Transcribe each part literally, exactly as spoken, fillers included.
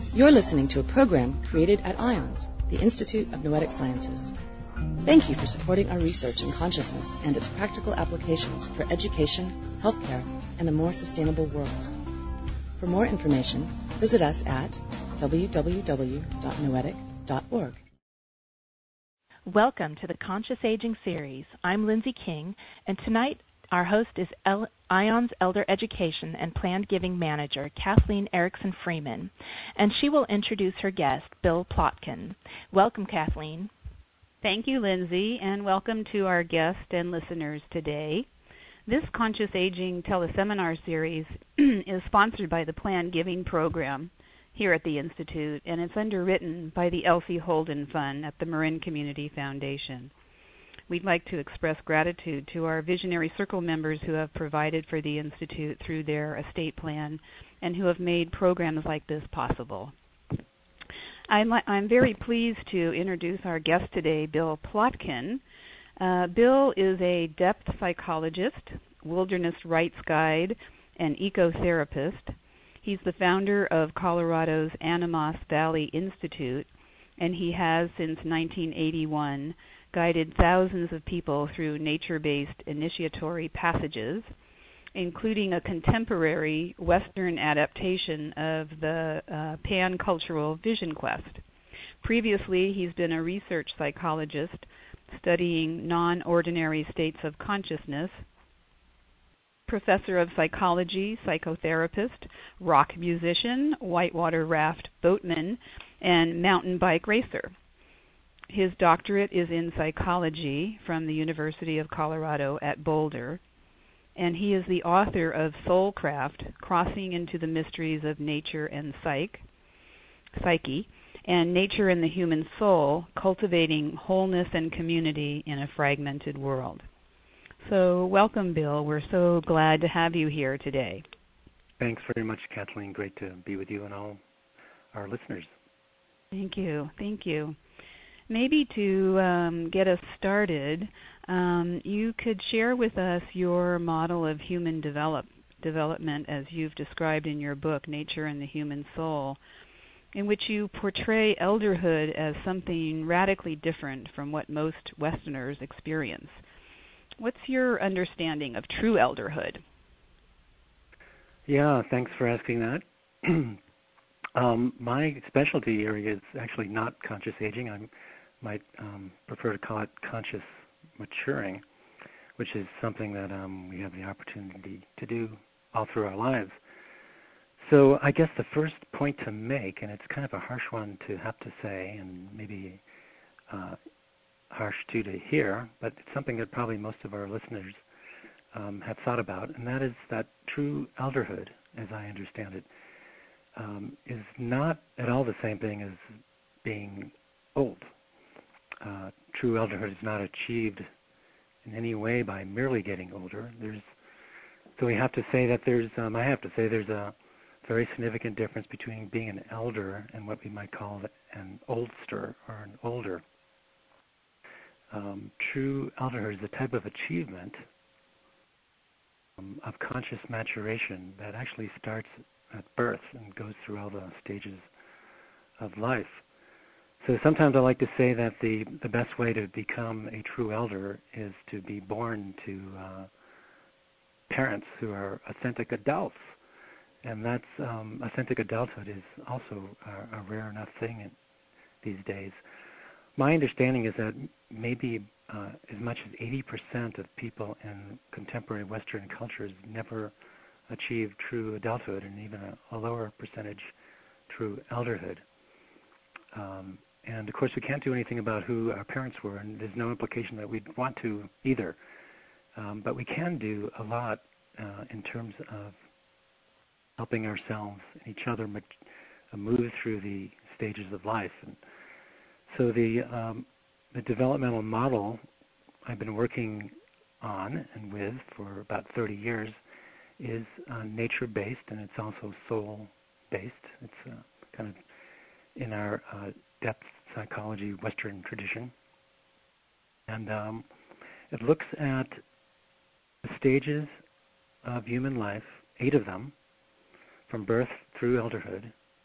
You're listening to a program created at IONS, the Institute of Noetic Sciences. Thank you for supporting our research in consciousness and its practical applications for education, healthcare, and a more sustainable world. For more information, visit us at w w w dot noetic dot org. Welcome to the Conscious Aging series. I'm Lindsay King, and tonight our host is El- IONS Elder Education and Planned Giving Manager, Kathleen Erickson Freeman, and she will introduce her guest, Bill Plotkin. Welcome, Kathleen. Thank you, Lindsay, and welcome to our guest and listeners today. This Conscious Aging teleseminar series is sponsored by the Planned Giving Program here at the Institute, and it's underwritten by the Elsie Holden Fund at the Marin Community Foundation. We'd like to express gratitude to our Visionary Circle members who have provided for the Institute through their estate plan and who have made programs like this possible. I'm, I'm very pleased to introduce our guest today, Bill Plotkin. Uh, Bill is a depth psychologist, wilderness rights guide, and ecotherapist. He's the founder of Colorado's Animas Valley Institute, and he has, since nineteen eighty-one, guided thousands of people through nature-based initiatory passages, including a contemporary Western adaptation of the uh, pan-cultural Vision Quest. Previously, he's been a research psychologist studying non-ordinary states of consciousness, professor of psychology, psychotherapist, rock musician, whitewater raft boatman, and mountain bike racer. His doctorate is in psychology from the University of Colorado at Boulder, and he is the author of Soulcraft, Crossing into the Mysteries of Nature and Psyche, Psyche, and Nature and the Human Soul, Cultivating Wholeness and Community in a Fragmented World. So welcome, Bill. We're so glad to have you here today. Thanks very much, Kathleen. Great to be with you and all our listeners. Thank you. Thank you. Maybe to um, get us started, um, you could share with us your model of human develop, development as you've described in your book, Nature and the Human Soul, in which you portray elderhood as something radically different from what most Westerners experience. What's your understanding of true elderhood? Yeah, thanks for asking that. um, my specialty area is actually not conscious aging. I might um, prefer to call it conscious maturing, which is something that um, we have the opportunity to do all through our lives. So I guess the first point to make, and it's kind of a harsh one to have to say, and maybe uh, harsh too to hear, but it's something that probably most of our listeners um, have thought about, and that is that true elderhood, as I understand it, um, is not at all the same thing as being old. Uh, true elderhood is not achieved in any way by merely getting older. There's, so we have to say that there's, um, I have to say there's a very significant difference between being an elder and what we might call an oldster or an older. Um, true elderhood is the type of achievement um, of conscious maturation that actually starts at birth and goes through all the stages of life. So sometimes I like to say that the, the best way to become a true elder is to be born to uh, parents who are authentic adults. And that's um, authentic adulthood is also a, a rare enough thing in, these days. My understanding is that maybe uh, as much as eighty percent of people in contemporary Western cultures never achieve true adulthood, and even a, a lower percentage true elderhood. Um, and of course, we can't do anything about who our parents were, and there's no implication that we'd want to either. Um, but we can do a lot uh, in terms of helping ourselves and each other move through the stages of life. And so the, um, the developmental model I've been working on and with for about thirty years is uh, nature-based, and it's also soul-based. It's uh, kind of in our uh, depth psychology Western tradition. And um, it looks at the stages of human life, eight of them, from birth through elderhood,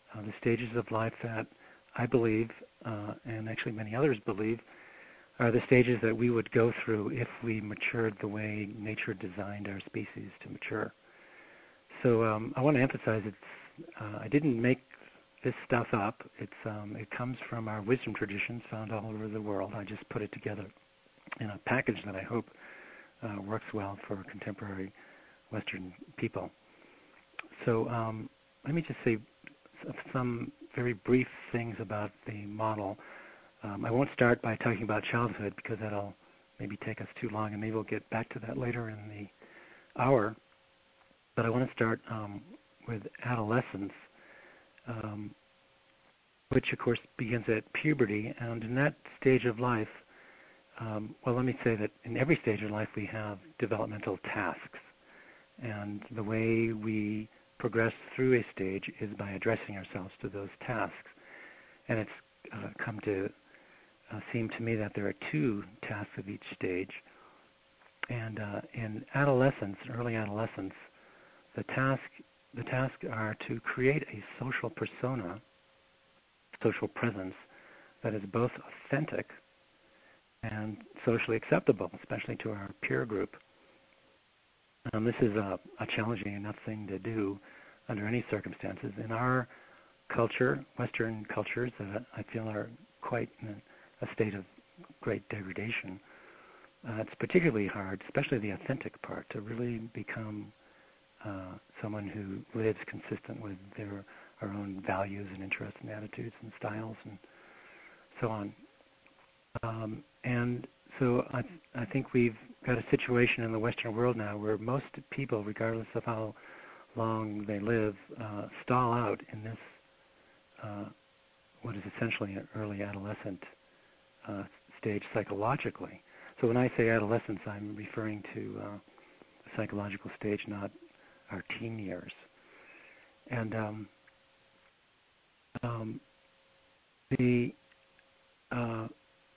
uh, the stages of life that I believe, uh, and actually many others believe, are the stages that we would go through if we matured the way nature designed our species to mature. So um, I want to emphasize it's, uh, I didn't make this stuff up. It's, um, it comes from our wisdom traditions found all over the world. I just put it together in a package that I hope uh, works well for contemporary Western people. So um, let me just say some very brief things about the model. Um, I won't start by talking about childhood because that'll maybe take us too long, and maybe we'll get back to that later in the hour. But I want to start um, with adolescence, um, which of course begins at puberty. And in that stage of life, um, well, let me say that in every stage of life we have developmental tasks. And the way we progress through a stage is by addressing ourselves to those tasks. And it's uh, come to uh, seem to me that there are two tasks of each stage. And uh, in adolescence, early adolescence, the task the tasks are to create a social persona, social presence that is both authentic and socially acceptable, especially to our peer group. Um, this is a, a challenging enough thing to do under any circumstances. In our culture, Western cultures that I feel are quite in a state of great degradation, uh, it's particularly hard, especially the authentic part, to really become uh, someone who lives consistent with their our own values and interests and attitudes and styles and so on. Um, and so I, th- I think we've got a situation in the Western world now where most people, regardless of how long they live, uh, stall out in this, uh, what is essentially an early adolescent uh, stage psychologically. So when I say adolescence, I'm referring to uh, a psychological stage, not our teen years. And um, um, the uh,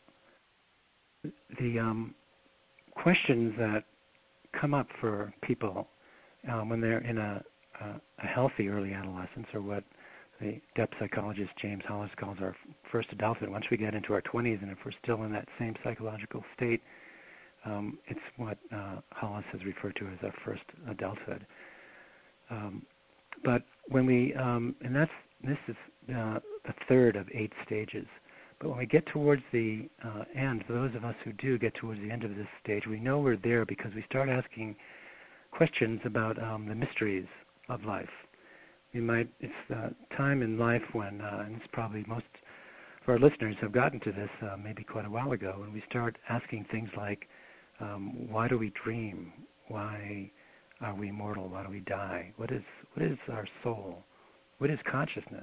the um, questions that come up for people um, when they're in a, a, a healthy early adolescence, or what the depth psychologist James Hollis calls our first adulthood. Once we get into our twenties, and if we're still in that same psychological state, um, it's what uh, Hollis has referred to as our first adulthood. Um, but when we, um, and that's this is uh, the third of eight stages. But when we get towards the uh, end, for those of us who do get towards the end of this stage, we know we're there because we start asking questions about um, the mysteries of life. We might, it's the time in life when, uh, and it's probably most of our listeners have gotten to this uh, maybe quite a while ago, when we start asking things like, um, why do we dream? Why are we immortal? Why do we die? What is what is our soul? What is consciousness?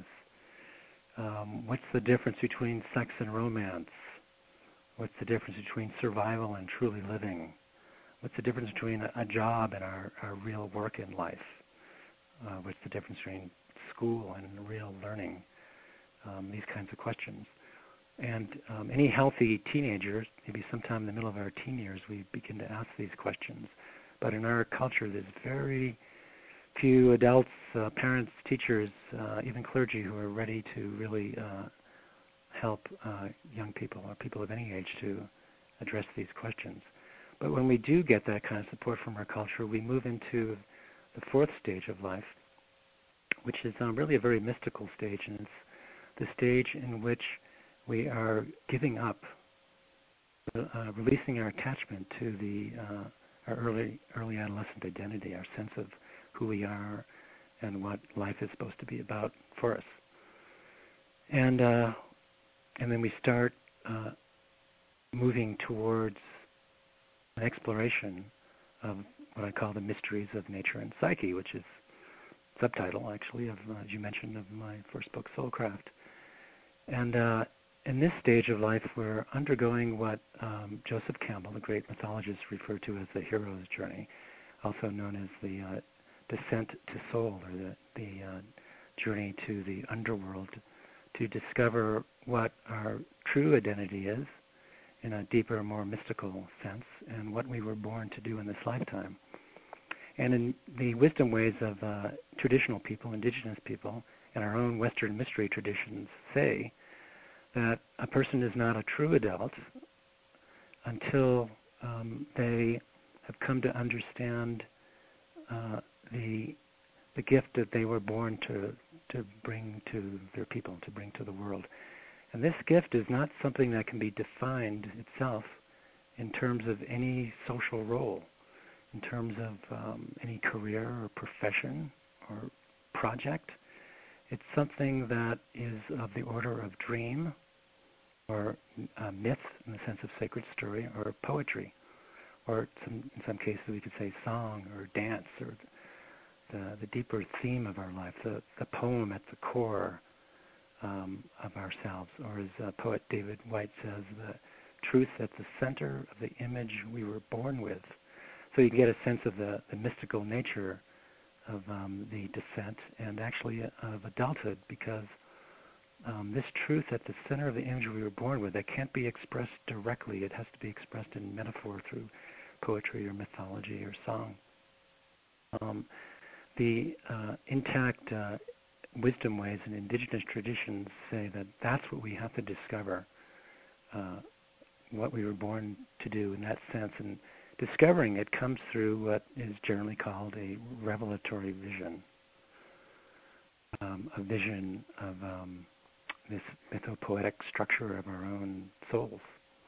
Um, what's the difference between sex and romance? What's the difference between survival and truly living? What's the difference between a, a job and our, our real work in life? Uh, what's the difference between school and real learning? Um, these kinds of questions. And um, any healthy teenager, maybe sometime in the middle of our teen years, we begin to ask these questions. But in our culture, there's very few adults, uh, parents, teachers, uh, even clergy who are ready to really uh, help uh, young people or people of any age to address these questions. But when we do get that kind of support from our culture, we move into the fourth stage of life, which is um, really a very mystical stage, and it's the stage in which we are giving up, uh, releasing our attachment to the uh, our early early adolescent identity, our sense of who we are and what life is supposed to be about for us. And uh, and then we start uh, moving towards an exploration of what I call the mysteries of nature and psyche, which is subtitle, actually, of, uh, as you mentioned, of my first book, Soulcraft. And uh, in this stage of life, we're undergoing what um, Joseph Campbell, the great mythologist, referred to as the hero's journey, also known as the uh, descent to soul, or the, the uh, journey to the underworld, to discover what our true identity is in a deeper, more mystical sense, and what we were born to do in this lifetime. And in the wisdom ways of uh, traditional people, indigenous people, and our own Western mystery traditions say that a person is not a true adult until um, they have come to understand uh, the the gift that they were born to to bring to their people, to bring to the world. And this gift is not something that can be defined itself in terms of any social role, in terms of um, any career or profession or project. It's something that is of the order of dream or uh, myth in the sense of sacred story, or poetry, or some, in some cases we could say song or dance, or the, the deeper theme of our life, the, the poem at the core um, of ourselves, or as uh, poet David White says, the truth at the center of the image we were born with. So you get a sense of the, the mystical nature of um, the descent and actually of adulthood, because um, this truth at the center of the image we were born with, that can't be expressed directly. It has to be expressed in metaphor through poetry or mythology or song. Um, the uh, intact uh, wisdom ways and indigenous traditions say that that's what we have to discover, uh, what we were born to do in that sense. And discovering it comes through what is generally called a revelatory vision, um, a vision of um, this mythopoetic structure of our own souls.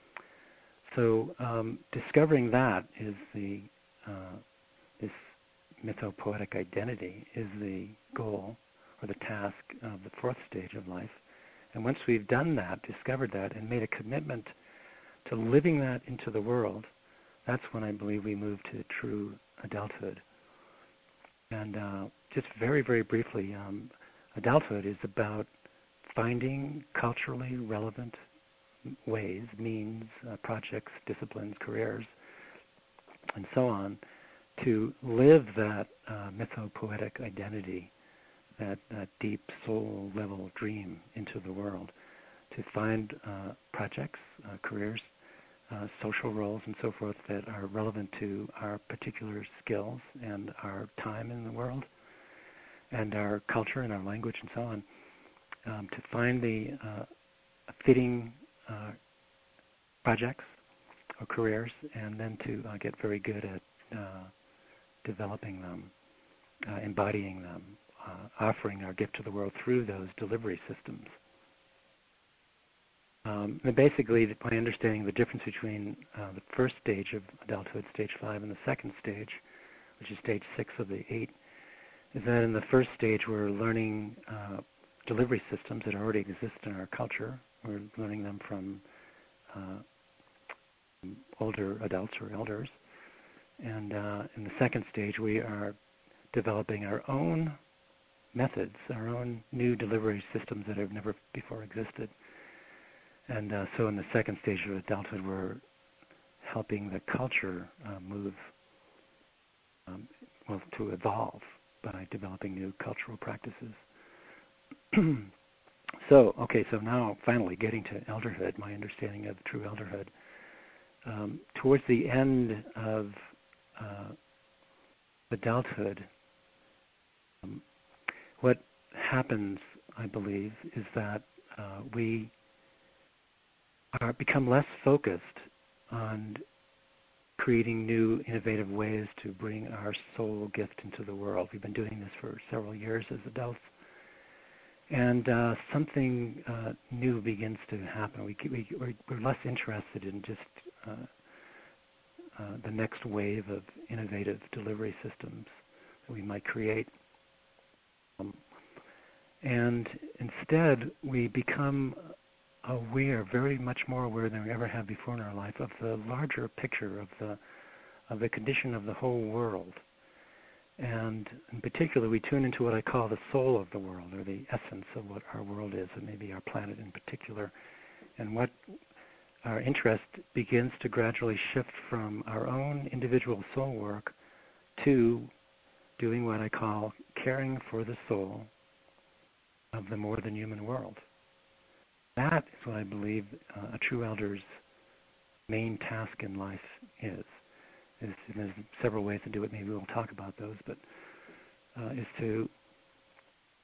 So um, discovering that is the uh, this mythopoetic identity is the goal or the task of the fourth stage of life. And once we've done that, discovered that, and made a commitment to living that into the world, that's when I believe we move to true adulthood. And uh, just very, very briefly, um, adulthood is about finding culturally relevant ways, means, uh, projects, disciplines, careers, and so on, to live that uh, mythopoetic identity, that, that deep soul-level dream into the world, to find uh, projects, uh, careers, Uh, social roles and so forth that are relevant to our particular skills and our time in the world and our culture and our language and so on, um, to find the uh, fitting uh, projects or careers, and then to uh, get very good at uh, developing them, uh, embodying them, uh, offering our gift to the world through those delivery systems. Um, and basically, my understanding of the difference between uh, the first stage of adulthood, stage five, and the second stage, which is stage six of the eight, is that in the first stage we're learning uh, delivery systems that already exist in our culture. We're learning them from uh, older adults or elders. And uh, in the second stage, we are developing our own methods, our own new delivery systems that have never before existed. And uh, so in the second stage of adulthood, we're helping the culture uh, move, um, well, to evolve by developing new cultural practices. So, okay, so now finally getting to elderhood, my understanding of true elderhood. Um, towards the end of uh, adulthood, um, what happens, I believe, is that uh, we are become less focused on creating new, innovative ways to bring our soul gift into the world. We've been doing this for several years as adults, and uh, something uh, new begins to happen. We, we, we're less interested in just uh, uh, the next wave of innovative delivery systems that we might create. Um, and instead, we become aware, very much more aware than we ever have before in our life, of the larger picture of the of the condition of the whole world. And in particular, we tune into what I call the soul of the world, or the essence of what our world is, and maybe our planet in particular. And what our interest begins to gradually shift from our own individual soul work to doing what I call caring for the soul of the more than human world. That is what I believe uh, a true elder's main task in life is. is. There's several ways to do it. Maybe we'll talk about those, but uh, is to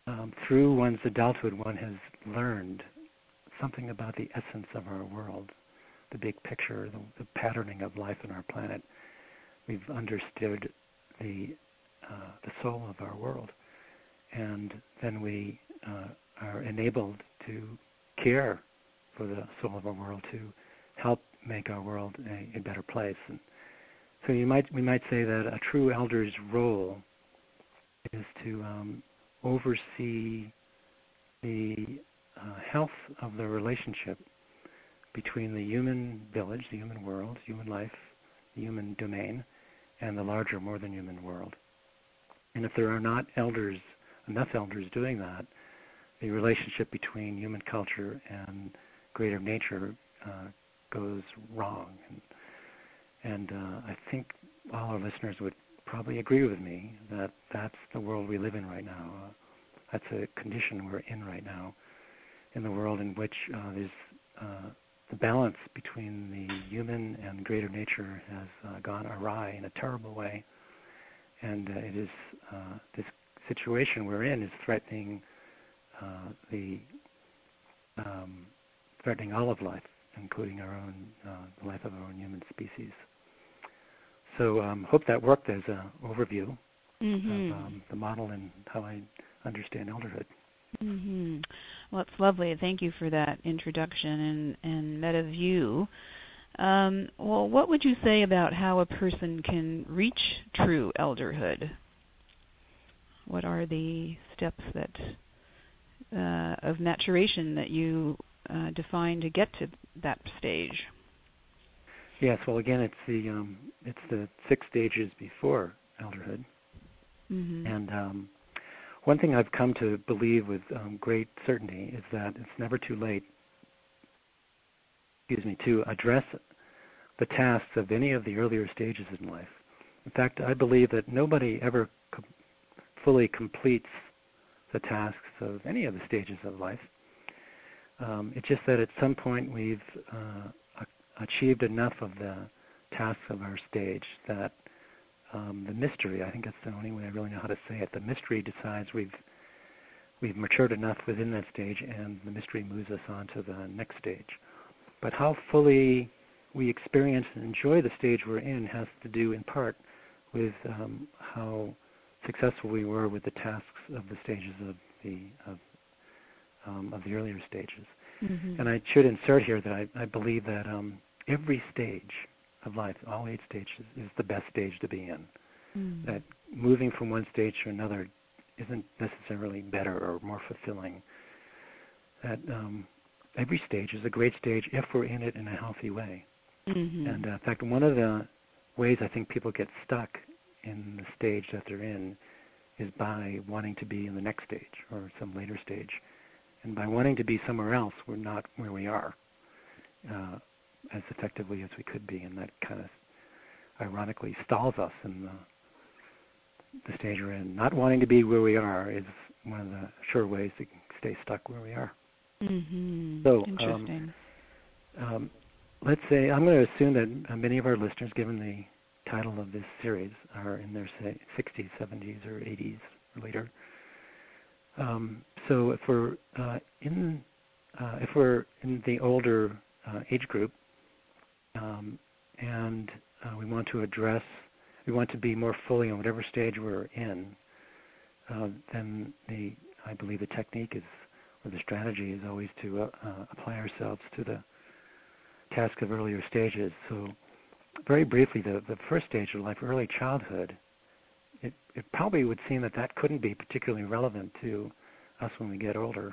um, through one's adulthood, one has learned something about the essence of our world, the big picture, the, the patterning of life on our planet. We've understood the uh, the soul of our world, and then we uh, are enabled to care for the soul of our world, to help make our world a, a better place. And so you might we might say that a true elder's role is to um, oversee the uh, health of the relationship between the human village, the human world, human life, the human domain, and the larger, more than human world. And if there are not elders, enough elders doing that, the relationship between human culture and greater nature uh, goes wrong. And, and uh, I think all our listeners would probably agree with me that that's the world we live in right now. Uh, that's a condition we're in right now, in the world in which uh, there's uh, the balance between the human and greater nature has uh, gone awry in a terrible way, and uh, it is uh, this situation we're in is threatening uh, the um, threatening all of life, including our own uh, the life of our own human species. So um, hope that worked as an overview mm-hmm. of um, the model and how I understand elderhood. Mm-hmm. Well, it's lovely. Thank you for that introduction and, and meta view. Um, well, what would you say about how a person can reach true elderhood? What are the steps that uh, of maturation that you uh, define to get to that stage? Yes. Well, again, it's the um, it's the six stages before elderhood, mm-hmm. and um, one thing I've come to believe with um, great certainty is that it's never too late, excuse me, to address the tasks of any of the earlier stages in life. In fact, I believe that nobody ever com- fully completes the tasks of any of the stages of life. Um, it's just that at some point we've uh, achieved enough of the tasks of our stage that Um, the mystery, I think that's the only way I really know how to say it. The mystery decides we've we've matured enough within that stage, and the mystery moves us on to the next stage. But how fully we experience and enjoy the stage we're in has to do in part with um, how successful we were with the tasks of the stages of the of, um, of the earlier stages. Mm-hmm. And I should insert here that I, I believe that um, every stage of life, all eight stages, is the best stage to be in. Mm. That moving from one stage to another isn't necessarily better or more fulfilling. That um, every stage is a great stage if we're in it in a healthy way. Mm-hmm. And uh, in fact, one of the ways I think people get stuck in the stage that they're in is by wanting to be in the next stage or some later stage. And by wanting to be somewhere else, we're not where we are Uh, as effectively as we could be, and that kind of ironically stalls us in the, the stage we're in. Not wanting to be where we are is one of the sure ways to stay stuck where we are. Mm-hmm. So, interesting. Um, um, let's say I'm going to assume that uh, many of our listeners, given the title of this series, are in their say, sixties, seventies, or eighties or later. Um, so, if we're uh, in uh, if we're in the older uh, age group, Um, and uh, we want to address, we want to be more fully on whatever stage we're in, uh, then the, I believe the technique is, or the strategy is always to uh, uh, apply ourselves to the task of earlier stages. So very briefly, the, the first stage of life, early childhood, it, it probably would seem that that couldn't be particularly relevant to us when we get older.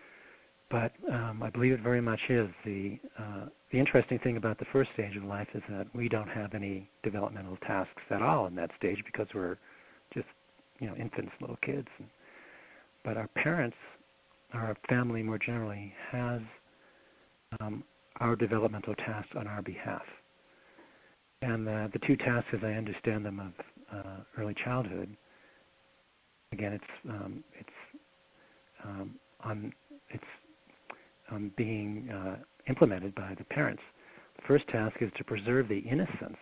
But um, I believe it very much is. The uh, the interesting thing about the first stage of life is that we don't have any developmental tasks at all in that stage because we're just, you know, infants, little kids. But our parents, or our family more generally, has um, our developmental tasks on our behalf. And uh, the two tasks, as I understand them, of uh, early childhood, again, it's um, it's um, on it's Um, being uh, implemented by the parents. The first task is to preserve the innocence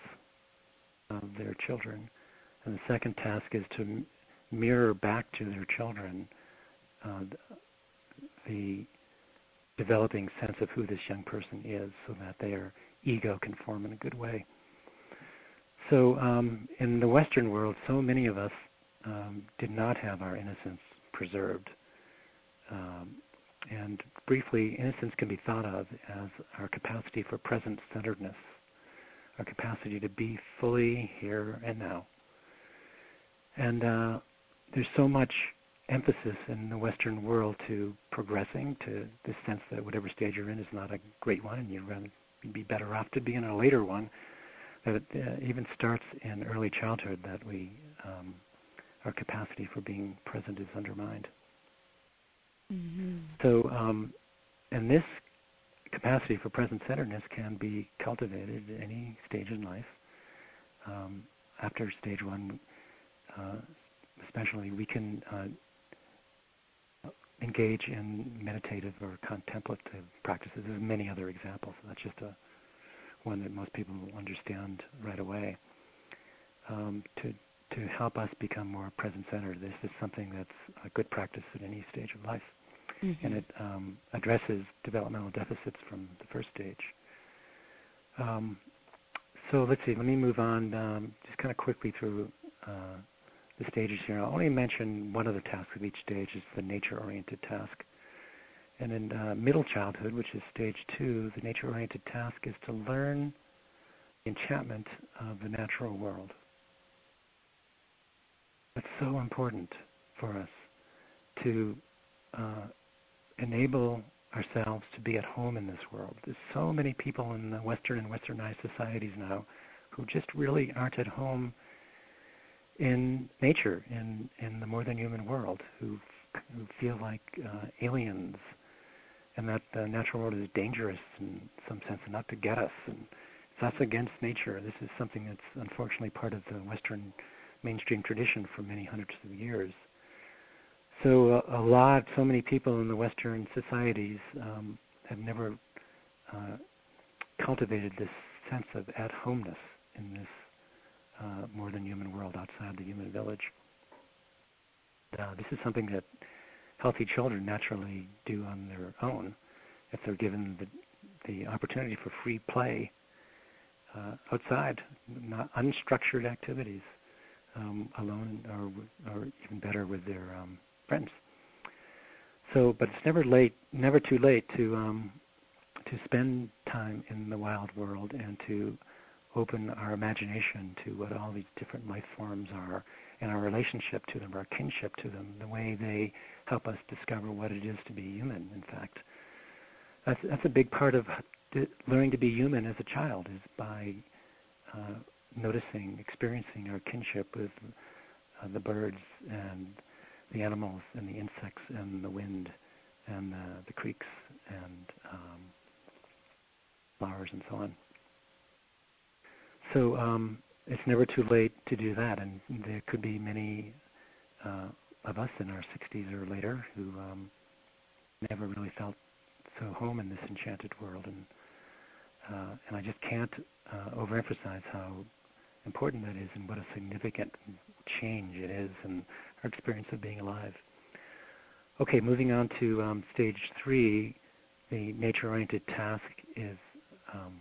of their children, and the second task is to m- mirror back to their children uh, the developing sense of who this young person is, so that they are ego conform in a good way. So um, in the Western world, so many of us um, did not have our innocence preserved. Um, and briefly, innocence can be thought of as our capacity for present-centeredness, our capacity to be fully here and now. And uh, there's so much emphasis in the Western world to progressing, to this sense that whatever stage you're in is not a great one, and you'd rather be better off to be in a later one, that it uh, even starts in early childhood, that we um, our capacity for being present is undermined. Mm-hmm. So, um, and this capacity for present-centeredness can be cultivated at any stage in life. Um, after stage one, uh, especially, we can uh, engage in meditative or contemplative practices. There's many other examples. That's just a one that most people will understand right away. Um, to to help us become more present-centered, this is something that's a good practice at any stage of life. Mm-hmm. And it um, addresses developmental deficits from the first stage. Um, so let's see, let me move on um, just kind of quickly through uh, the stages here. I'll only mention one of the tasks of each stage is the nature-oriented task. And in uh, middle childhood, which is stage two, the nature-oriented task is to learn the enchantment of the natural world. That's so important for us to uh, enable ourselves to be at home in this world. There's so many people in the Western and Westernized societies now who just really aren't at home in nature, in, in the more than human world, who, who feel like uh, aliens, and that the natural world is dangerous in some sense and not to get us. And that's against nature. This is something that's unfortunately part of the Western mainstream tradition for many hundreds of years. So a, a lot, so many people in the Western societies um, have never uh, cultivated this sense of at-homeness in this uh, more than human world outside the human village. Uh, this is something that healthy children naturally do on their own if they're given the, the opportunity for free play uh, outside, not unstructured activities, um, alone or, or even better with their um, friends. So, but it's never late, never too late to um, to spend time in the wild world and to open our imagination to what all these different life forms are and our relationship to them, our kinship to them, the way they help us discover what it is to be human, in fact. That's, that's a big part of learning to be human as a child, is by uh, noticing, experiencing our kinship with uh, the birds and the animals and the insects and the wind and uh, the creeks and um, flowers and so on. So um, it's never too late to do that, and there could be many uh, of us in our sixties or later who um, never really felt so home in this enchanted world, and uh, and I just can't uh, overemphasize how important that is and what a significant change it is in our experience of being alive. Okay, moving on to um, stage three, the nature-oriented task is um,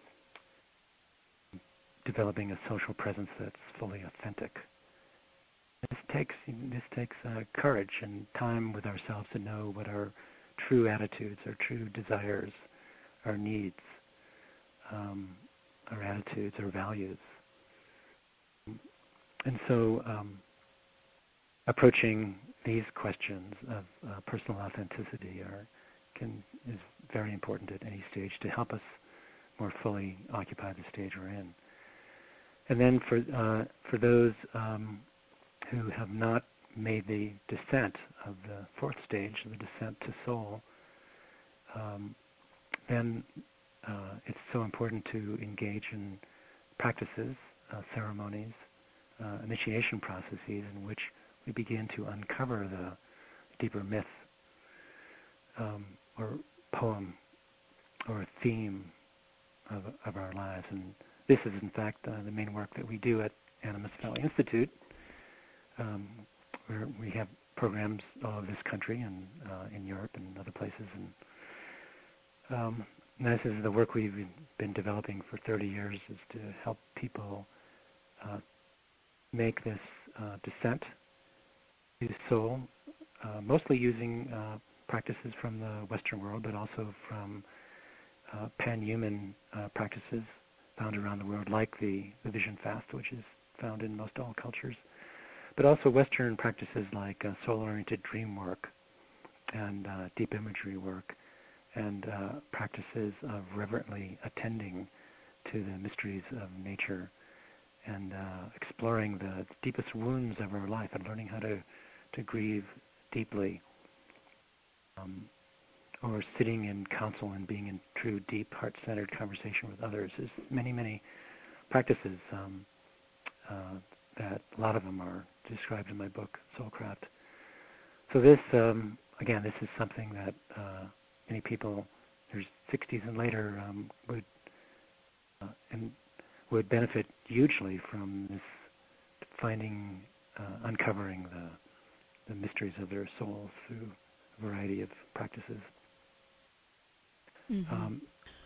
developing a social presence that's fully authentic. This takes this takes uh, courage and time with ourselves to know what our true attitudes, our true desires, our needs, um, our attitudes, our values. And so um, approaching these questions of uh, personal authenticity are, can, is very important at any stage to help us more fully occupy the stage we're in. And then for uh, for those um, who have not made the descent of the fourth stage, the descent to soul, um, then uh, it's so important to engage in practices, uh, ceremonies, uh, initiation processes in which we begin to uncover the deeper myth um, or poem or theme of, of our lives. And this is, in fact, uh, the main work that we do at Animas Valley Institute, um, where we have programs all over this country and uh, in Europe and other places. And um, this is the work we've been developing for thirty years, is to help people uh, make this uh, descent to soul, uh, mostly using uh, practices from the Western world, but also from uh, pan-human uh, practices found around the world, like the, the Vision Fast, which is found in most all cultures, but also Western practices like uh, soul-oriented dream work and uh, deep imagery work, and uh, practices of reverently attending to the mysteries of nature and uh, exploring the deepest wounds of our life and learning how to, to grieve deeply, um, or sitting in counsel and being in true, deep, heart-centered conversation with others. There's many, many practices um, uh, that a lot of them are described in my book, Soulcraft. So this, um, again, this is something that uh, many people, there's sixties and later, um, would uh, and would benefit hugely from this finding, uh, uncovering the, the mysteries of their souls through a variety of practices. Mm-hmm. Um,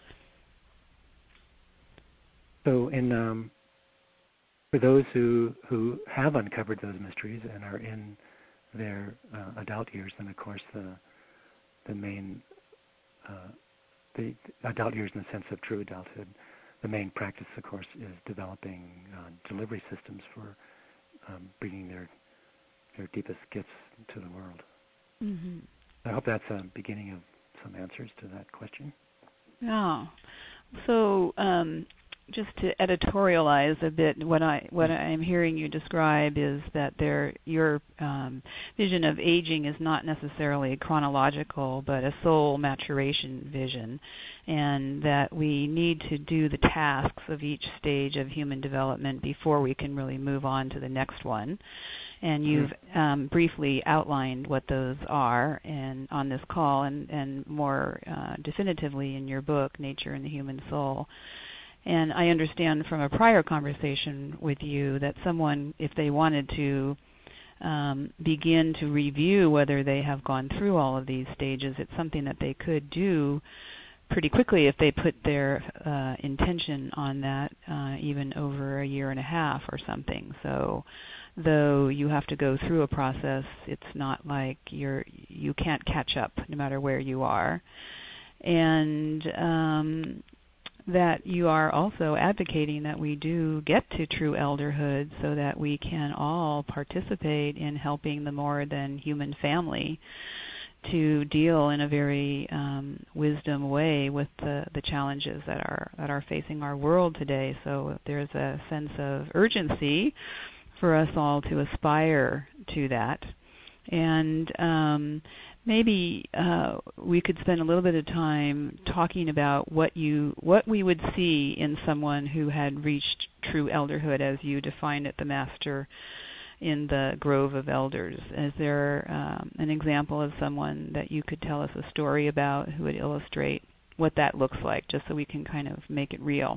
so, in um, for those who who have uncovered those mysteries and are in their uh, adult years, then of course the the main uh, the adult years in the sense of true adulthood, the main practice, of course, is developing uh, delivery systems for um, bringing their their deepest gifts to the world. Mm-hmm. I hope that's a beginning of some answers to that question. Yeah. So, um, just to editorialize a bit, what I what I'm hearing you describe is that there your um, vision of aging is not necessarily chronological, but a soul maturation vision, and that we need to do the tasks of each stage of human development before we can really move on to the next one. And you've um, briefly outlined what those are and on this call, and, and more uh, definitively in your book, Nature and the Human Soul. And I understand from a prior conversation with you that someone, if they wanted to um, begin to review whether they have gone through all of these stages, it's something that they could do pretty quickly if they put their uh, intention on that, uh, even over a year and a half or something. So though you have to go through a process, it's not like you're you can't catch up no matter where you are. And um, that you are also advocating that we do get to true elderhood so that we can all participate in helping the more than human family to deal in a very um, wisdom way with the, the challenges that are that are facing our world today. So there's a sense of urgency for us all to aspire to that. And um, maybe uh, we could spend a little bit of time talking about what you what we would see in someone who had reached true elderhood, as you defined it, the master in the Grove of Elders. Is there um, an example of someone that you could tell us a story about who would illustrate what that looks like, just so we can kind of make it real?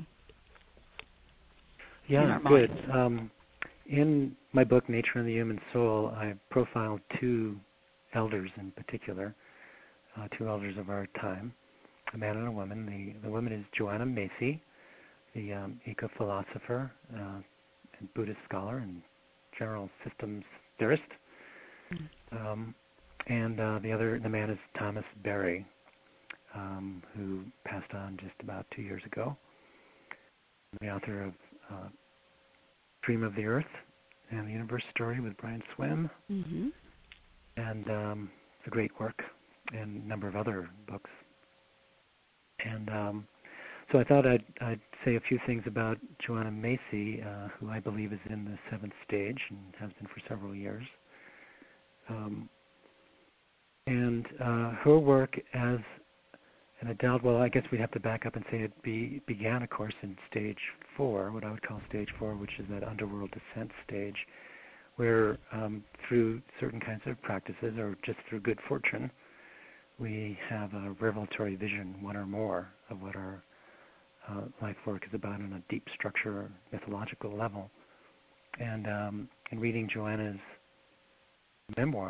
Yeah, good. Um, in my book, Nature and the Human Soul, I profiled two elders in particular, uh, two elders of our time, a man and a woman. The, the woman is Joanna Macy, the um, eco-philosopher uh, and Buddhist scholar and general systems theorist. Mm-hmm. Um, and uh, the other, the man is Thomas Berry, um, who passed on just about two years ago. The author of uh, Dream of the Earth and the Universe Story with Brian Swimme, mm-hmm. and um, a great work, and a number of other books. And um, so I thought I'd, I'd say a few things about Joanna Macy, uh, who I believe is in the seventh stage and has been for several years. Um, and uh, her work as an adult, well, I guess we'd have to back up and say it be, began, of course, in stage four, what I would call stage four, which is that underworld descent stage, where um, through certain kinds of practices or just through good fortune, we have a revelatory vision, one or more, of what our uh, life work is about on a deep structure or mythological level. And um, in reading Joanna's memoir,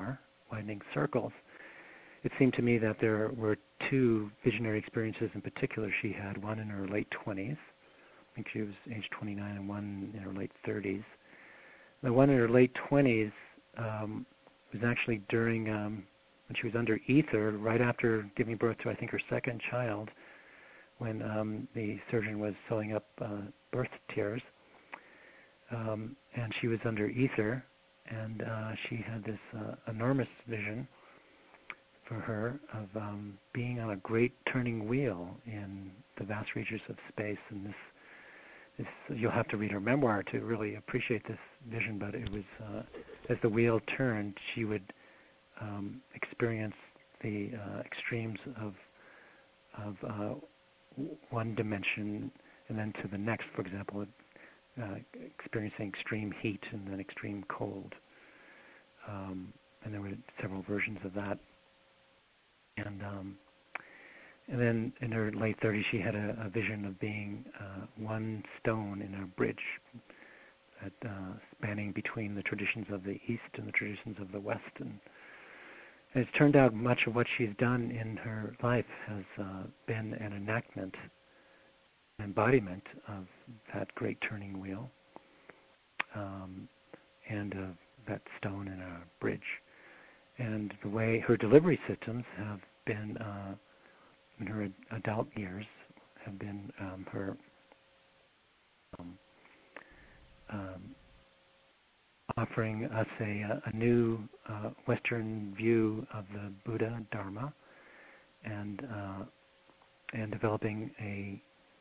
widening circles. It seemed to me that there were two visionary experiences in particular she had, one in her late twenties, I think she was age twenty-nine, and one in her late thirties. The one in her late twenties um, was actually during, um, when she was under ether, right after giving birth to, I think, her second child, when um, the surgeon was sewing up uh, birth tears. Um, and she was under ether, and uh, she had this uh, enormous vision for her of um, being on a great turning wheel in the vast reaches of space. And this, this, you'll have to read her memoir to really appreciate this vision, but it was, uh, as the wheel turned, she would um, experience the uh, extremes of, of uh, one dimension and then to the next, for example, uh, experiencing extreme heat and then extreme cold. Um, and there were several versions of that. And um, and then in her late thirties, she had a, a vision of being uh, one stone in a bridge, that, uh, spanning between the traditions of the East and the traditions of the West. And, and it's turned out much of what she's done in her life has uh, been an enactment, an embodiment of that great turning wheel, um, and of that stone in a bridge. And the way her delivery systems have been, uh, in her adult years, have been um, her um, um, offering us a, a new uh, Western view of the Buddha Dharma, and uh, and developing a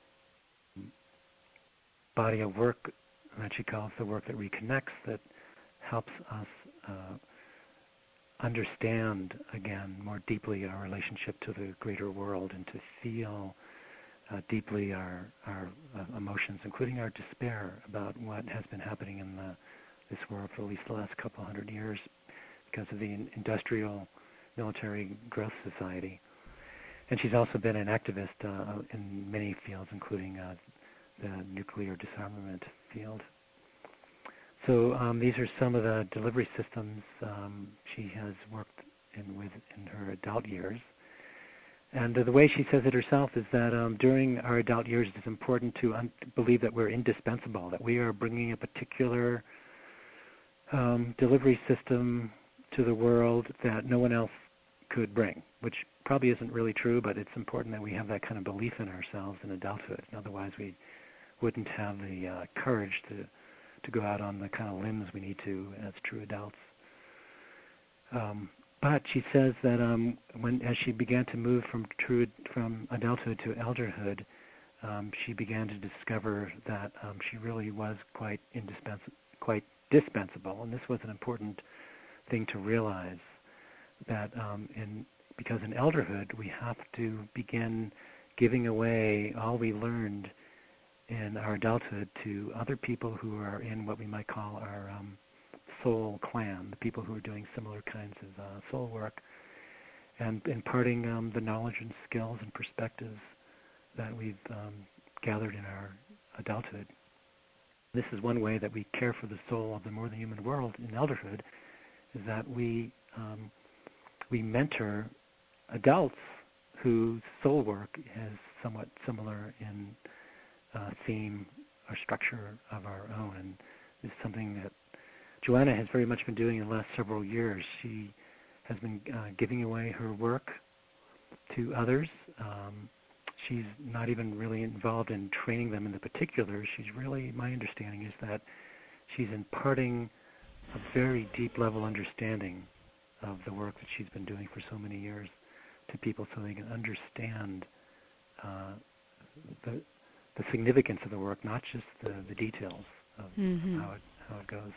body of work that she calls the work that reconnects, that helps us uh, understand again more deeply our relationship to the greater world, and to feel uh, deeply our our uh, emotions, including our despair about what has been happening in the, this world for at least the last couple hundred years because of the in- industrial military growth society. And she's also been an activist uh, in many fields, including uh, the nuclear disarmament field. So um, these are some of the delivery systems um, she has worked in with in her adult years. And uh, the way she says it herself is that um, during our adult years, it's important to un- believe that we're indispensable, that we are bringing a particular um, delivery system to the world that no one else could bring, which probably isn't really true, but it's important that we have that kind of belief in ourselves in adulthood. Otherwise, we wouldn't have the uh, courage to to go out on the kind of limbs we need to as true adults. Um, but she says that um, when, as she began to move from true from adulthood to elderhood, um, she began to discover that um, she really was quite indispens- quite dispensable, and this was an important thing to realize. That um, in because in elderhood we have to begin giving away all we learned in our adulthood to other people who are in what we might call our um, soul clan, the people who are doing similar kinds of uh, soul work, and imparting um, the knowledge and skills and perspectives that we've um, gathered in our adulthood. This is one way that we care for the soul of the more than human world in elderhood, is that we um, we mentor adults whose soul work is somewhat similar in Uh, theme or structure of our own, and is something that Joanna has very much been doing in the last several years. She has been uh, giving away her work to others. Um, she's not even really involved in training them in the particulars. She's really, my understanding is that she's imparting a very deep level understanding of the work that she's been doing for so many years to people, so they can understand uh, the the significance of the work, not just the, the details of mm-hmm. how it how it goes.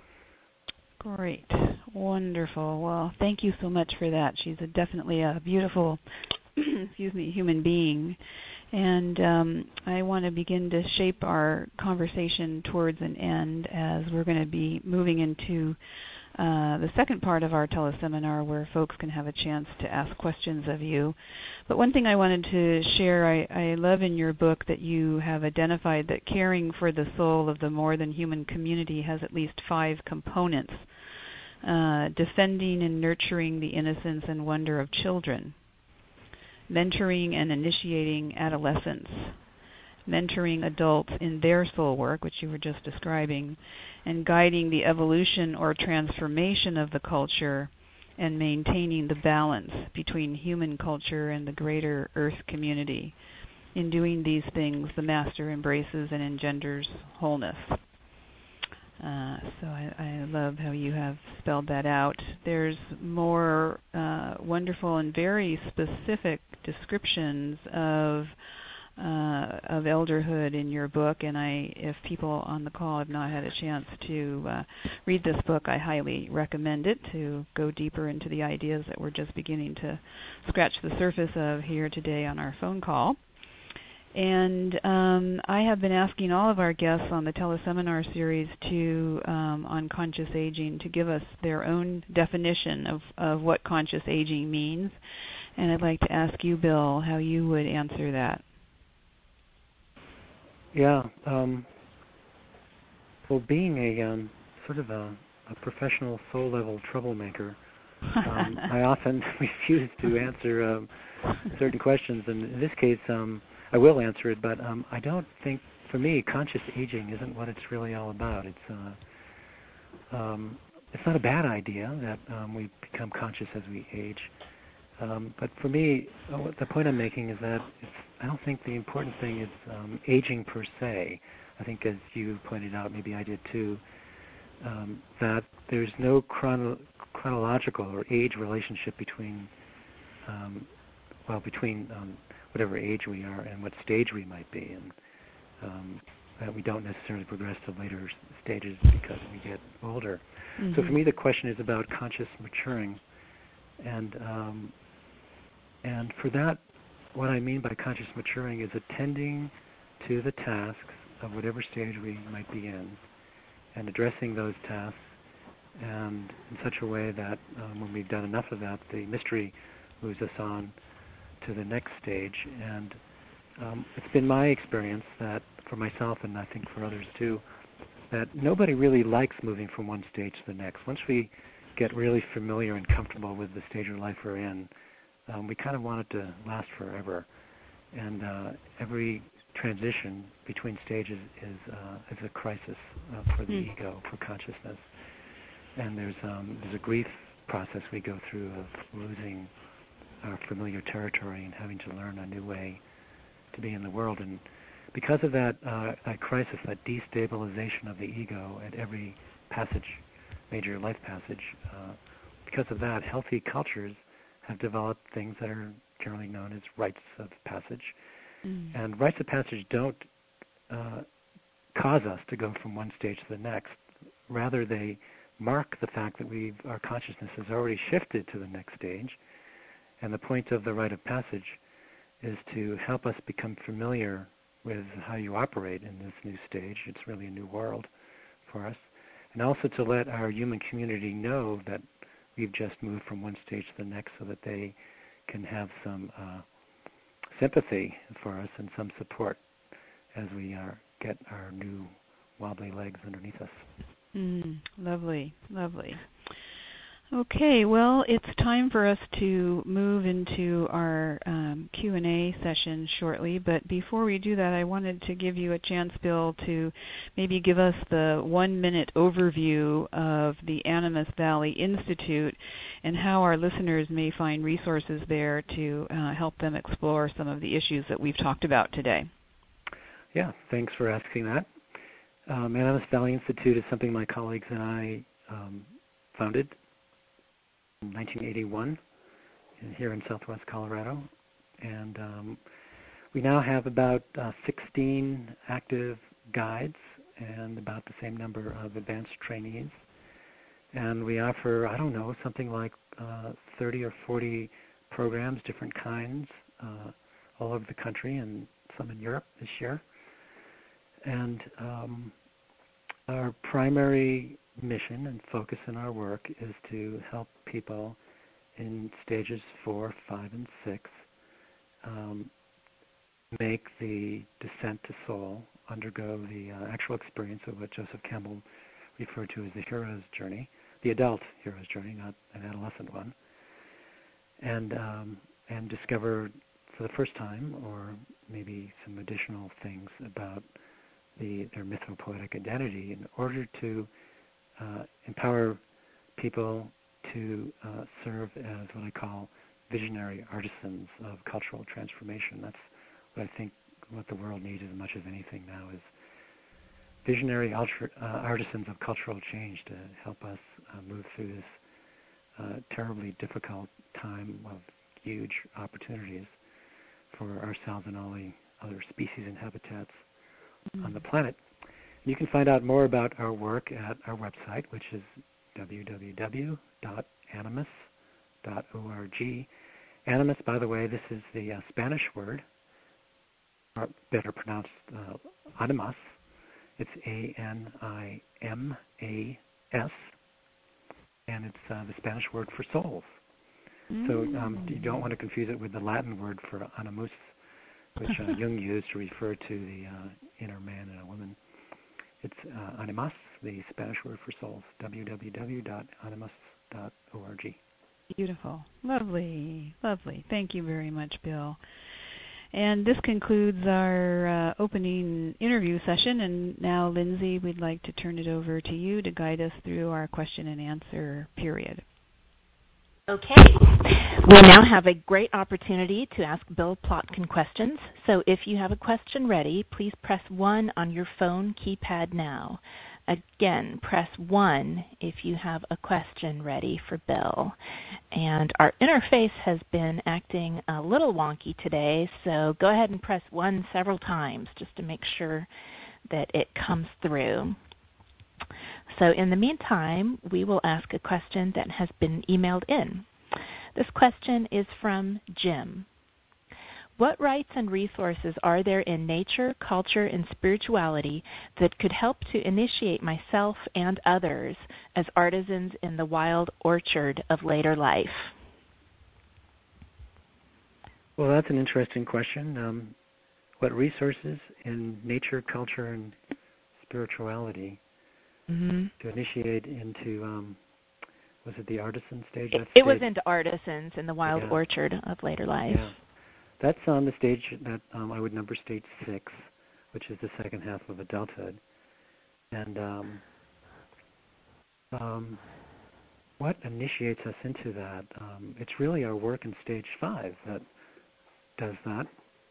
Great. Wonderful. Well, thank you so much for that. She's a, definitely a beautiful excuse me, human being. And um, I want to begin to shape our conversation towards an end, as we're going to be moving into Uh, the second part of our teleseminar, where folks can have a chance to ask questions of you. But one thing I wanted to share, I, I love in your book that you have identified that caring for the soul of the more than human community has at least five components. uh, defending and nurturing the innocence and wonder of children, mentoring and initiating adolescents, mentoring adults in their soul work, which you were just describing, and guiding the evolution or transformation of the culture, and maintaining the balance between human culture and the greater earth community. In doing these things, the Master embraces and engenders wholeness. Uh, so I, I love how you have spelled that out. There's more uh, wonderful and very specific descriptions of uh, of elderhood in your book, and I, if people on the call have not had a chance to uh, read this book, I highly recommend it to go deeper into the ideas that we're just beginning to scratch the surface of here today on our phone call. And um, I have been asking all of our guests on the teleseminar series to um, on conscious aging to give us their own definition of, of what conscious aging means. And I'd like to ask you, Bill, how you would answer that. Yeah. Um, well, being a um, sort of a, a professional soul-level troublemaker, um, I often refuse to answer um, certain questions. And in this case, um, I will answer it, but um, I don't think, for me, conscious aging isn't what it's really all about. It's uh, um, it's not a bad idea that um, we become conscious as we age. Um, but for me, uh, what the point I'm making is that it's, I don't think the important thing is um, aging per se. I think, as you pointed out, maybe I did too, um, that there's no chrono- chronological or age relationship between, um, well, between um, whatever age we are and what stage we might be in. Um, that we don't necessarily progress to later stages because we get older. Mm-hmm. So for me, the question is about conscious maturing. And um, and for that, what I mean by conscious maturing is attending to the tasks of whatever stage we might be in and addressing those tasks and in such a way that um, when we've done enough of that, the mystery moves us on to the next stage. And um, it's been my experience that for myself and I think for others too, that nobody really likes moving from one stage to the next. Once we get really familiar and comfortable with the stage of life we're in, um, we kind of want it to last forever. And uh, every transition between stages is uh, is a crisis uh, for the mm. ego, for consciousness. And there's um, there's a grief process we go through of losing our familiar territory and having to learn a new way to be in the world. And because of that, uh, that crisis, that destabilization of the ego at every passage, major life passage, uh, because of that, healthy cultures have developed things that are generally known as rites of passage. Mm. And rites of passage don't uh, cause us to go from one stage to the next. Rather, they mark the fact that we've, our consciousness has already shifted to the next stage. And the point of the rite of passage is to help us become familiar with how you operate in this new stage. It's really a new world for us. And also to let our human community know that we've just moved from one stage to the next so that they can have some uh, sympathy for us and some support as we are, get our new wobbly legs underneath us. Mm, lovely, lovely. Okay, well, it's time for us to move into our um, Q and A session shortly, but before we do that, I wanted to give you a chance, Bill, to maybe give us the one-minute overview of the Animas Valley Institute and how our listeners may find resources there to uh, help them explore some of the issues that we've talked about today. Yeah, thanks for asking that. Um, Animas Valley Institute is something my colleagues and I um, founded in nineteen eighty-one here in southwest Colorado. And um, we now have about uh, sixteen active guides and about the same number of advanced trainees. And we offer, I don't know, something like uh, thirty or forty programs, different kinds, uh, all over the country and some in Europe this year. And um, our primary mission and focus in our work is to help people in stages four, five, and six um, make the descent to soul, undergo the uh, actual experience of what Joseph Campbell referred to as the hero's journey. The the adult hero's journey, not an adolescent one, and um, and discover for the first time, or maybe some additional things about the their mythopoetic identity, in order to uh, empower people to uh, serve as what I call visionary artisans of cultural transformation. That's what I think what the world needs as much as anything now is visionary ultra, uh, artisans of cultural change to help us uh, move through this uh, terribly difficult time of huge opportunities for ourselves and all the other species and habitats mm-hmm. on the planet. You can find out more about our work at our website, which is w w w dot animus dot org. Animus, by the way, this is the uh, Spanish word, or better pronounced uh, animas. It's A N I M A S, and it's uh, the Spanish word for souls. Mm. So um, you don't want to confuse it with the Latin word for animus, which uh, Jung used to refer to the uh, inner man and a woman. It's uh, animas, the Spanish word for souls, w w w dot animus dot org. Beautiful. Lovely. Lovely. Thank you very much, Bill. And this concludes our uh, opening interview session. And now, Lindsay, we'd like to turn it over to you to guide us through our question and answer period. Okay. We now have a great opportunity to ask Bill Plotkin questions. So if you have a question ready, please press one on your phone keypad now. Again, press one if you have a question ready for Bill. And our interface has been acting a little wonky today, so go ahead and press one several times just to make sure that it comes through. So in the meantime, we will ask a question that has been emailed in. This question is from Jim. What rights and resources are there in nature, culture, and spirituality that could help to initiate myself and others as artisans in the wild orchard of later life? Well, that's an interesting question. Um, what resources in nature, culture, and spirituality mm-hmm. to initiate into, um, was it the artisan stage? It, it was into artisans in the wild yeah. orchard of later life. Yeah. That's on the stage that um, I would number stage six, which is the second half of adulthood. And um, um, what initiates us into that? Um, it's really our work in stage five that does that.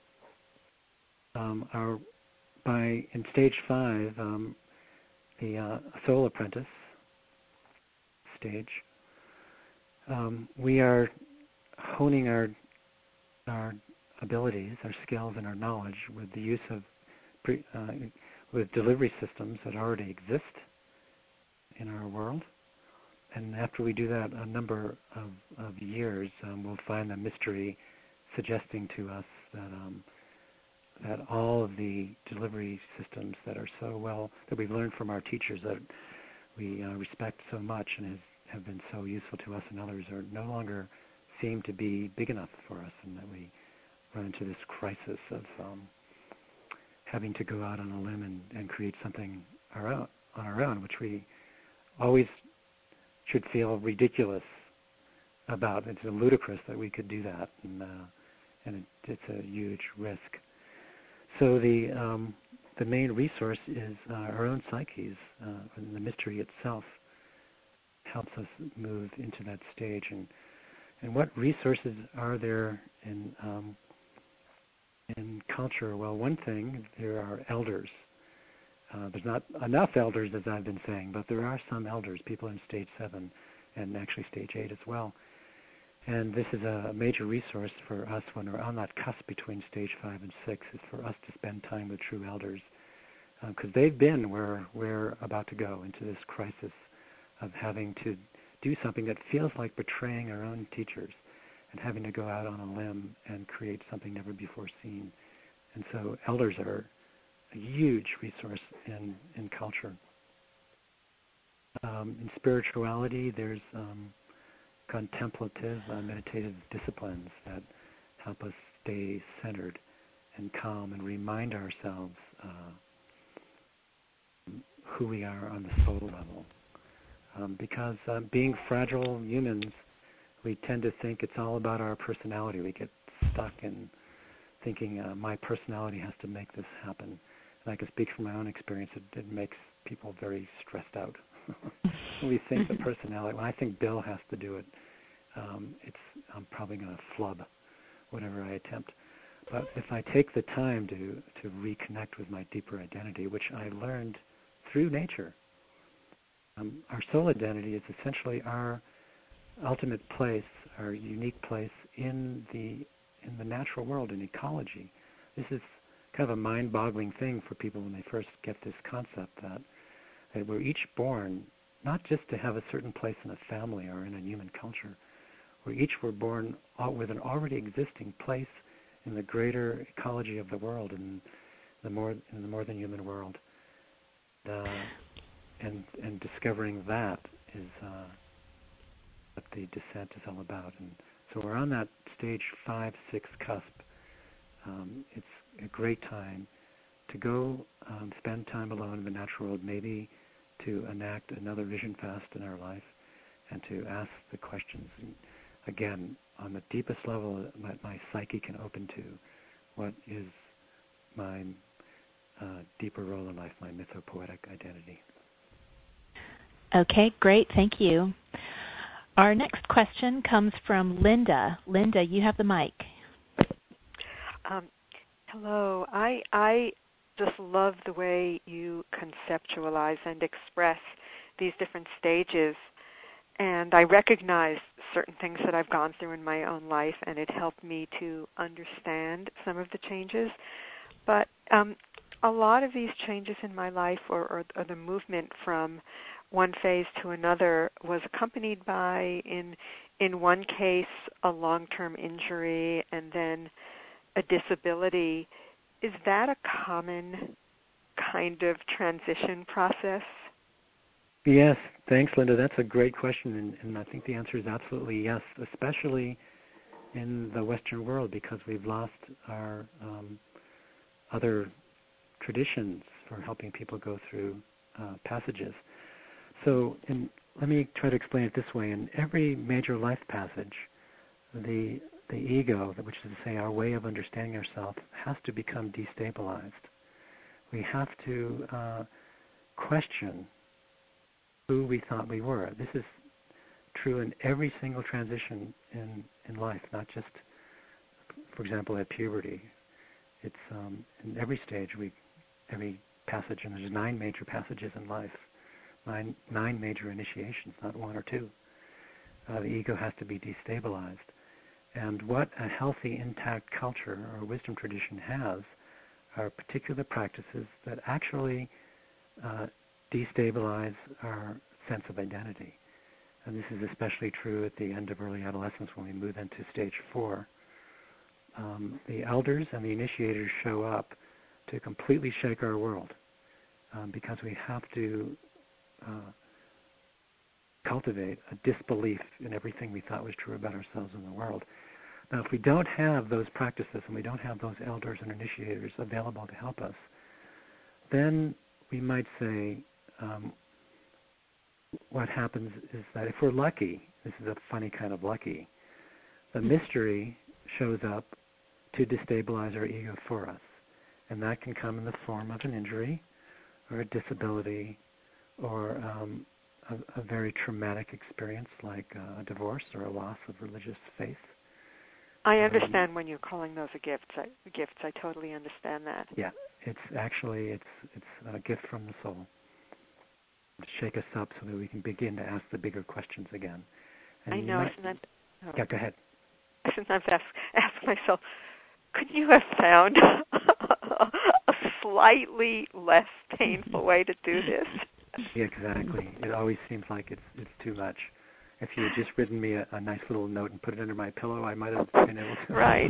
Um, our by in stage five, um, the uh, soul apprentice stage, um, we are honing our our abilities, our skills, and our knowledge with the use of pre, uh, with delivery systems that already exist in our world. And after we do that a number of, of years, um, we'll find the mystery suggesting to us that um, that all of the delivery systems that are so well, that we've learned from our teachers that we uh, respect so much and has, have been so useful to us and others, are no longer seem to be big enough for us, and that we run into this crisis of um, having to go out on a limb and, and create something our own, on our own, which we always should feel ridiculous about. It's ludicrous that we could do that, and, uh, and it, it's a huge risk. So the um, the main resource is uh, our own psyches, uh, and the mystery itself helps us move into that stage. And And what resources are there in um, in culture? Well, one thing, there are elders. Uh, there's not enough elders, as I've been saying, but there are some elders, people in stage seven and actually stage eight as well. And this is a major resource for us when we're on that cusp between stage five and six, is for us to spend time with true elders, because uh, they've been where we're about to go, into this crisis of having to do something that feels like betraying our own teachers and having to go out on a limb and create something never before seen. And so elders are a huge resource in, in culture. Um, in spirituality, there's um, contemplative, uh, meditative disciplines that help us stay centered and calm and remind ourselves uh, who we are on the soul level. Um, because uh, being fragile humans, we tend to think it's all about our personality. We get stuck in thinking uh, my personality has to make this happen. And I can speak from my own experience. It, it makes people very stressed out. We think the personality. When I think Bill has to do it, um, it's I'm probably going to flub whatever I attempt. But if I take the time to to reconnect with my deeper identity, which I learned through nature, um, our soul identity is essentially our ultimate place, our unique place in the in the natural world, in ecology. This is kind of a mind-boggling thing for people when they first get this concept that, that we're each born not just to have a certain place in a family or in a human culture. We each were born with an already existing place in the greater ecology of the world, in the more in the more than human world. Uh, and and discovering that is uh, what the descent is all about. And so we're on that stage five, six cusp. Um, it's a great time to go um, spend time alone in the natural world, maybe to enact another vision fast in our life, and to ask the questions. And again, on the deepest level that my psyche can open to, what is my uh, deeper role in life, my mythopoetic identity. Okay, great. Thank you. Our next question comes from Linda. Linda, you have the mic. Um, hello. I I just love the way you conceptualize and express these different stages. And I recognize certain things that I've gone through in my own life, and it helped me to understand some of the changes. But um, a lot of these changes in my life, or, or, or the movement from one phase to another, was accompanied by, in in one case, a long-term injury and then a disability. Is that a common kind of transition process? Yes, thanks, Linda. That's a great question, and, and I think the answer is absolutely yes, especially in the Western world, because we've lost our um, other traditions for helping people go through uh, passages. So in, let me try to explain it this way. In every major life passage, the the ego, which is to say our way of understanding ourselves, has to become destabilized. We have to uh, question who we thought we were. This is true in every single transition in, in life, not just, for example, at puberty. It's um, in every stage, we, every passage, and there's nine major passages in life, nine, nine major initiations, not one or two. Uh, the ego has to be destabilized. And what a healthy, intact culture or wisdom tradition has are particular practices that actually uh, destabilize our sense of identity. And this is especially true at the end of early adolescence when we move into stage four. Um, the elders and the initiators show up to completely shake our world um, because we have to uh, cultivate a disbelief in everything we thought was true about ourselves in the world. Now, if we don't have those practices and we don't have those elders and initiators available to help us, then we might say um, what happens is that if we're lucky, this is a funny kind of lucky, the mystery shows up to destabilize our ego for us. And that can come in the form of an injury or a disability or um, a, a very traumatic experience like uh, a divorce or a loss of religious faith. I understand um, when you're calling those a gift. I, gifts. I totally understand that. Yeah, it's actually it's it's a gift from the soul to shake us up so that we can begin to ask the bigger questions again. And I know. Might, sometimes, oh, yeah, go ahead. Sometimes I ask, ask myself, could you have found a slightly less painful way to do this? Yeah, exactly. It always seems like it's it's too much. If you had just written me a, a nice little note and put it under my pillow, I might have been able to. Right.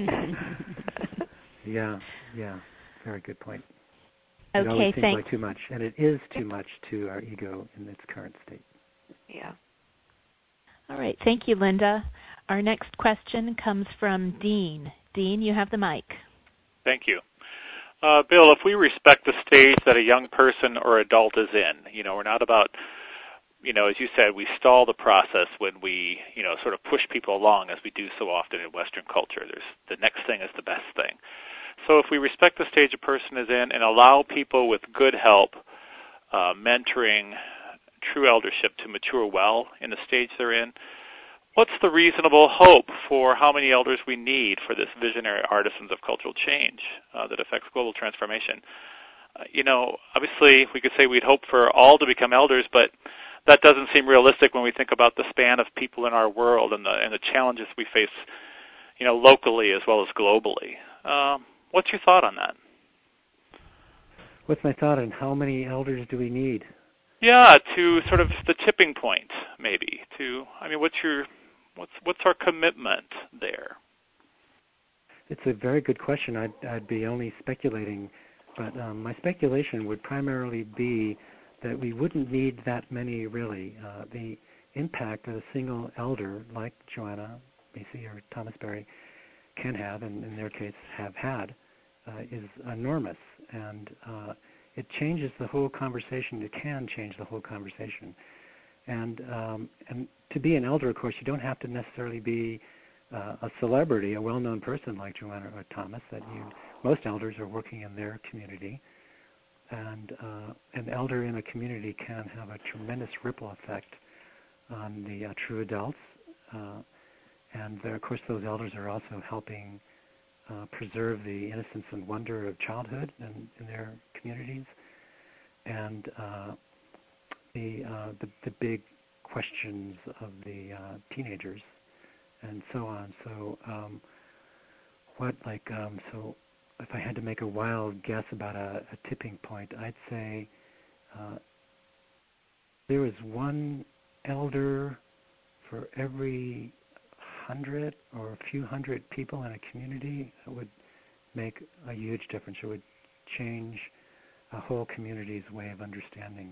yeah, yeah. Very good point. Okay, it always seems thanks. like too much, and it is too much to our ego in its current state. Yeah. All right. Thank you, Linda. Our next question comes from Dean. Dean, you have the mic. Thank you. Uh, Bill, if we respect the stage that a young person or adult is in, you know, we're not about you know, as you said, we stall the process when we, you know, sort of push people along as we do so often in Western culture. There's the next thing is the best thing. So if we respect the stage a person is in and allow people with good help, uh, mentoring, true eldership to mature well in the stage they're in, what's the reasonable hope for how many elders we need for this visionary artisans of cultural change uh, that affects global transformation? Uh, you know, obviously we could say we'd hope for all to become elders, but that doesn't seem realistic when we think about the span of people in our world and the and the challenges we face, you know, locally as well as globally. Um, what's your thought on that? What's my thought on how many elders do we need? Yeah, to sort of the tipping point, maybe. To, I mean, what's your, what's what's our commitment there? It's a very good question. I'd, I'd be only speculating, but um, my speculation would primarily be that we wouldn't need that many, really. Uh, the impact that a single elder like Joanna Macy or Thomas Berry can have, and in their case have had, uh, is enormous. And uh, it changes the whole conversation. It can change the whole conversation. And um, and to be an elder, of course, you don't have to necessarily be uh, a celebrity, a well-known person like Joanna or Thomas. That you, most elders are working in their community, and uh, an elder in a community can have a tremendous ripple effect on the uh, true adults. Uh, and there, of course, those elders are also helping uh, preserve the innocence and wonder of childhood in, in their communities, and uh, the, uh, the the big questions of the uh, teenagers, and so on. So, um, what like um, so? If I had to make a wild guess about a, a tipping point, I'd say uh, there is one elder for every hundred or a few hundred people in a community. That would make a huge difference. It would change a whole community's way of understanding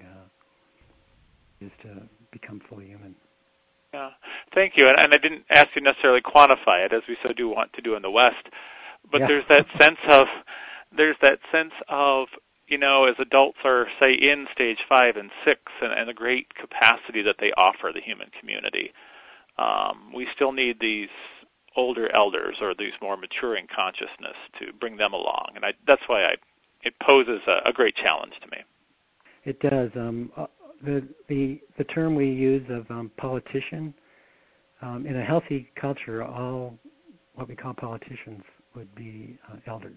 uh, is to become fully human. Yeah, thank you. And, and I didn't ask you necessarily quantify it, as we so do want to do in the West. But yeah. there's that sense of, there's that sense of, you know, as adults are, say, in stage five and six, and, and the great capacity that they offer the human community, um, we still need these older elders or these more maturing consciousness to bring them along. And I, that's why I, it poses a, a great challenge to me. It does. Um, uh, the, the, the term we use of um, politician, um, in a healthy culture, all what we call politicians would be uh, elders.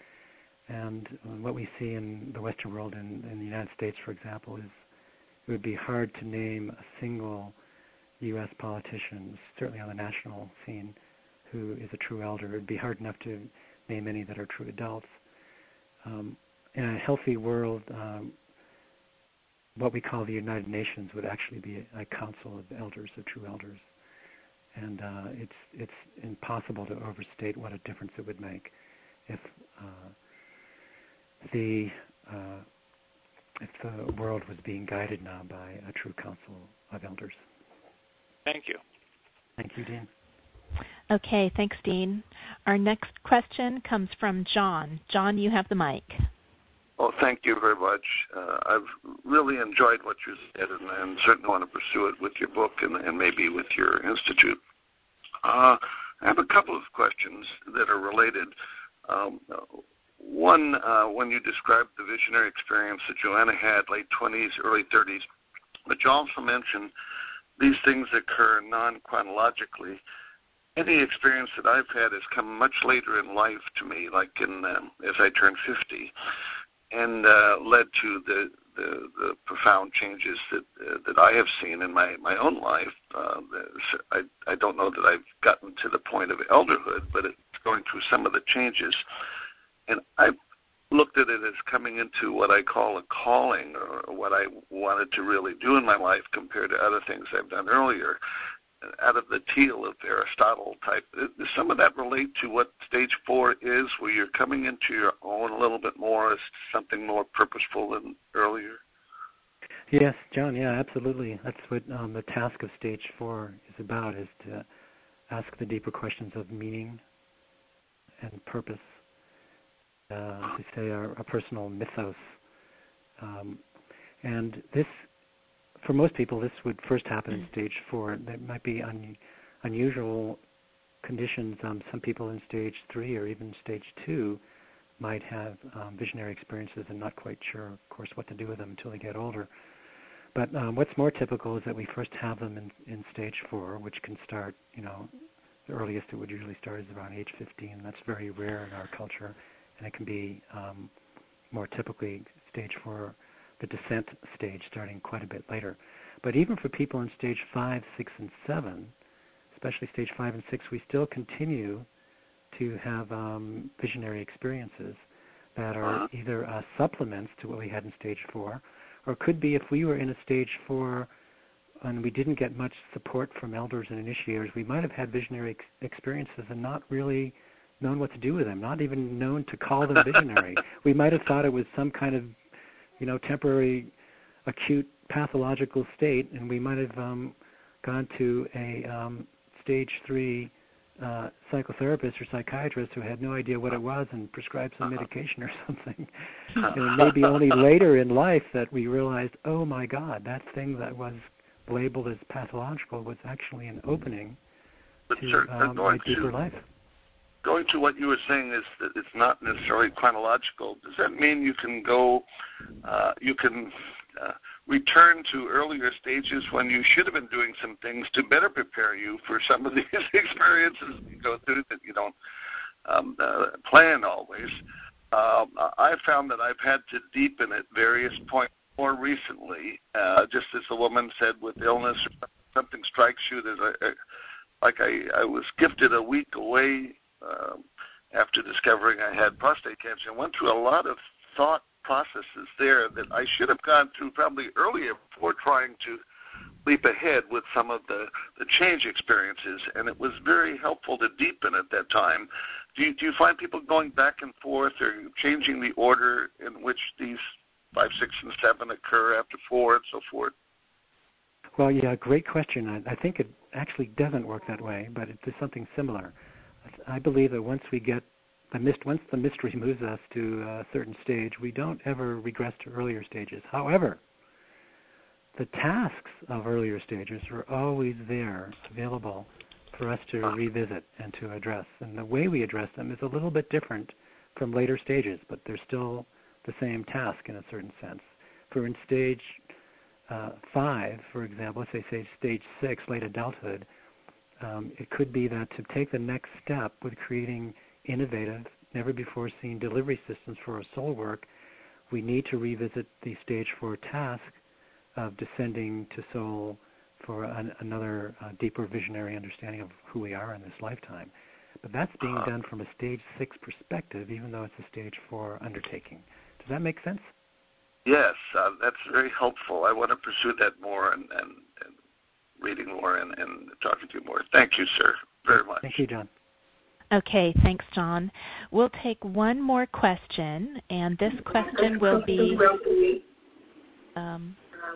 And uh, what we see in the Western world, in, in the United States, for example, is it would be hard to name a single U S politician, certainly on the national scene, who is a true elder. It would be hard enough to name any that are true adults. Um, in a healthy world, um, what we call the United Nations would actually be a, a council of elders, of true elders. And uh, it's it's impossible to overstate what a difference it would make if uh, the uh, if the world was being guided now by a true council of elders. Thank you. Thank you, Dean. Okay, thanks, Dean. Our next question comes from John. John, you have the mic. Well, thank you very much. Uh, I've really enjoyed what you said, and, and certainly want to pursue it with your book and, and maybe with your institute. Uh, I have a couple of questions that are related. Um, one, uh, when you described the visionary experience that Joanna had, late twenties, early thirties, but you also mentioned these things occur non-chronologically. Any experience that I've had has come much later in life to me, like in um, as I turned fifty. And uh, led to the, the, the profound changes that uh, that I have seen in my, my own life. Uh, I, I don't know that I've gotten to the point of elderhood, but it's going through some of the changes. And I've looked at it as coming into what I call a calling, or what I wanted to really do in my life compared to other things I've done earlier. Out of the teal of Aristotle type, does some of that relate to what stage four is, where you're coming into your own a little bit more as something more purposeful than earlier? Yes, John, yeah, absolutely. That's what um, the task of stage four is about, is to ask the deeper questions of meaning and purpose, uh, to say our, our personal mythos. Um, and this for most people, this would first happen in stage four. There might be un, unusual conditions. Um, some people in stage three or even stage two might have um, visionary experiences and not quite sure, of course, what to do with them until they get older. But um, what's more typical is that we first have them in, in stage four, which can start, you know, the earliest it would usually start is around age fifteen. That's very rare in our culture, and it can be um, more typically stage four, the descent stage, starting quite a bit later. But even for people in stage five, six, and seven, especially stage five and six, we still continue to have um, visionary experiences that are either uh, supplements to what we had in stage four, or could be if we were in a stage four and we didn't get much support from elders and initiators, we might have had visionary ex- experiences and not really known what to do with them, not even known to call them visionary. We might have thought it was some kind of, you know, temporary, acute pathological state, and we might have um, gone to a um, stage three uh, psychotherapist or psychiatrist who had no idea what it was and prescribed some medication or something. And maybe only later in life that we realized, oh my God, that thing that was labeled as pathological was actually an opening but to sir, um, a deeper to, life. Going to what you were saying is that it's not necessarily chronological. Does that mean you can go, uh, you can uh, return to earlier stages when you should have been doing some things to better prepare you for some of these experiences you go through that you don't um, uh, plan always? Um, I found that I've had to deepen at various points more recently, uh, just as the woman said, with illness, something strikes you. There's a, a like I, I was gifted a week away um, after discovering I had prostate cancer, and went through a lot of thought processes there that I should have gone through probably earlier before trying to leap ahead with some of the, the change experiences, and it was very helpful to deepen at that time. Do you, do you find people going back and forth or changing the order in which these five, six, and seven occur after four and so forth? Well, yeah, great question. I, I think it actually doesn't work that way, but it is something similar. I believe that once we get the mist, once the mystery moves us to a certain stage, we don't ever regress to earlier stages. However, the tasks of earlier stages are always there, available for us to revisit and to address. And the way we address them is a little bit different from later stages, but they're still the same task in a certain sense. For in stage uh, five, for example, let's say, say stage six, late adulthood, um, it could be that to take the next step with creating innovative, never-before-seen delivery systems for our soul work, we need to revisit the stage four task of descending to soul for an, another uh, deeper visionary understanding of who we are in this lifetime. But that's being done from a stage six perspective, even though it's a stage four undertaking. Does that make sense? Yes, uh, that's very helpful. I want to pursue that more and, and, and reading more and, and talking to you more. Thank you, sir, very much. Thank you, John. Okay, thanks, John. We'll take one more question, and this question will be, um,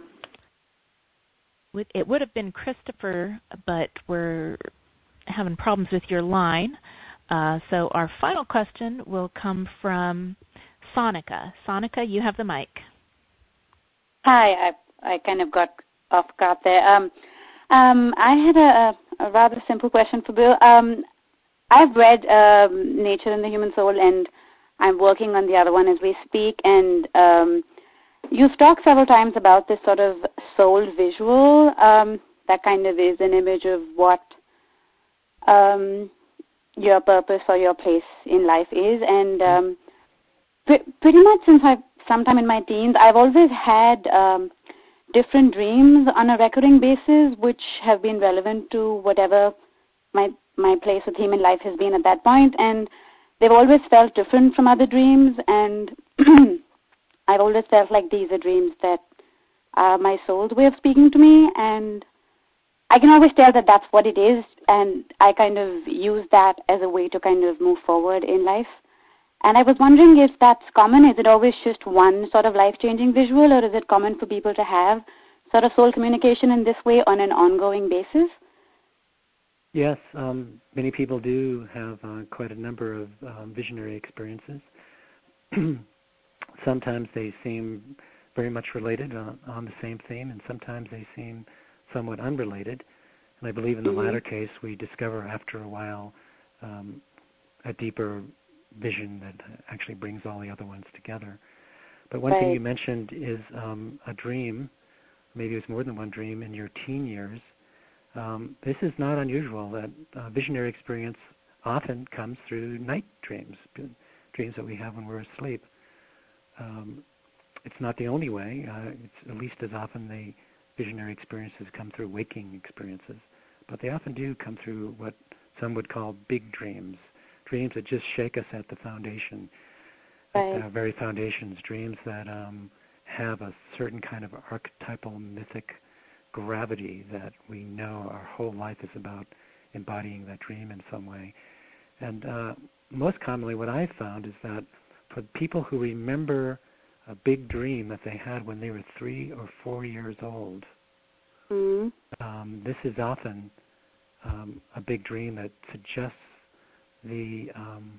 it would have been Christopher, but we're having problems with your line. Uh, so our final question will come from Sonica. Sonica, you have the mic. Hi, I I kind of got off guard there. Um, um, I had a, a rather simple question for Bill. Um, I've read um, Nature and the Human Soul, and I'm working on the other one as we speak. And um, you've talked several times about this sort of soul visual um, that kind of is an image of what um, your purpose or your place in life is. And um, pre- pretty much since I've sometime in my teens, I've always had um, different dreams on a recurring basis, which have been relevant to whatever my my place or theme in life has been at that point, and they've always felt different from other dreams, and I've always felt like these are dreams that are my soul's way of speaking to me, and I can always tell that that's what it is, and I kind of use that as a way to kind of move forward in life. And I was wondering if that's common. Is it always just one sort of life-changing visual, or is it common for people to have sort of soul communication in this way on an ongoing basis? Yes, um, many people do have uh, quite a number of um, visionary experiences. Sometimes they seem very much related on, on the same theme, and sometimes they seem somewhat unrelated. And I believe in the mm-hmm. latter case, we discover after a while um, a deeper vision that actually brings all the other ones together. But one right. thing you mentioned is um, a dream, maybe it was more than one dream in your teen years. Um, this is not unusual, that uh, visionary experience often comes through night dreams, dreams that we have when we're asleep. Um, it's not the only way. Uh, it's at least as often the visionary experiences come through waking experiences. But they often do come through what some would call big dreams, dreams that just shake us at the foundation, right. at the very foundations, dreams that um, have a certain kind of archetypal mythic gravity that we know our whole life is about embodying that dream in some way. And uh, most commonly what I've found is that for people who remember a big dream that they had when they were three or four years old, mm-hmm. um, this is often um, a big dream that suggests the um,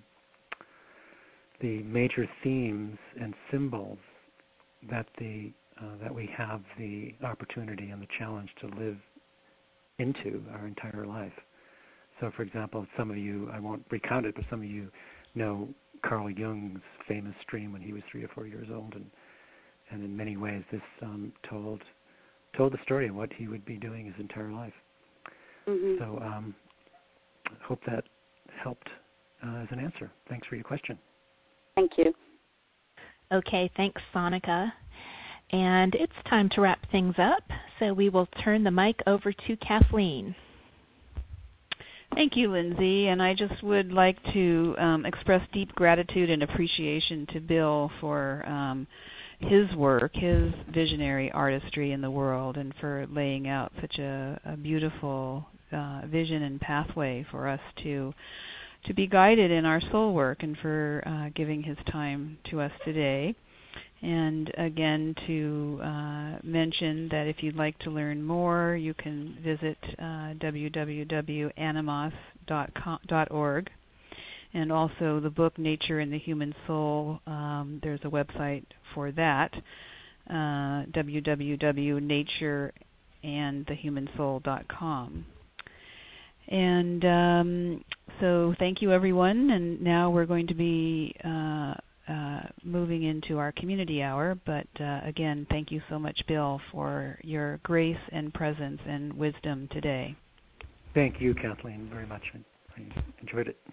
the major themes and symbols that the uh, that we have the opportunity and the challenge to live into our entire life. So, for example, some of you, I won't recount it, but some of you know Carl Jung's famous dream when he was three or four years old, and and in many ways this um, told told the story of what he would be doing his entire life. Mm-hmm. So, um, I hope that helped uh, as an answer. Thanks for your question. Thank you. Okay, thanks, Sonika. And it's time to wrap things up, so we will turn the mic over to Kathleen. Thank you, Lindsay, and I just would like to um, express deep gratitude and appreciation to Bill for um, his work, his visionary artistry in the world, and for laying out such a, a beautiful uh, vision and pathway for us to to be guided in our soul work, and for uh, giving his time to us today. And again, to uh, mention that if you'd like to learn more, you can visit uh, w w w dot animos dot org. And also the book Nature and the Human Soul, um, there's a website for that, uh, w w w dot nature and the human soul dot com. And um, so thank you, everyone. And now we're going to be uh, Uh, moving into our community hour, but uh, again, thank you so much, Bill, for your grace and presence and wisdom today. Thank you, Kathleen, very much. I enjoyed it.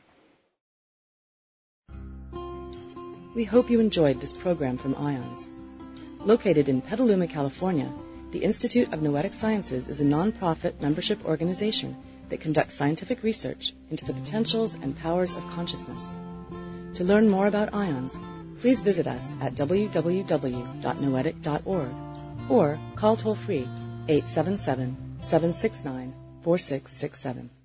We hope you enjoyed this program from IONS. Located in Petaluma, California, the Institute of Noetic Sciences is a nonprofit membership organization that conducts scientific research into the potentials and powers of consciousness. To learn more about IONS, please visit us at w w w dot noetic dot org or call toll-free eight seven seven, seven six nine, four six six seven.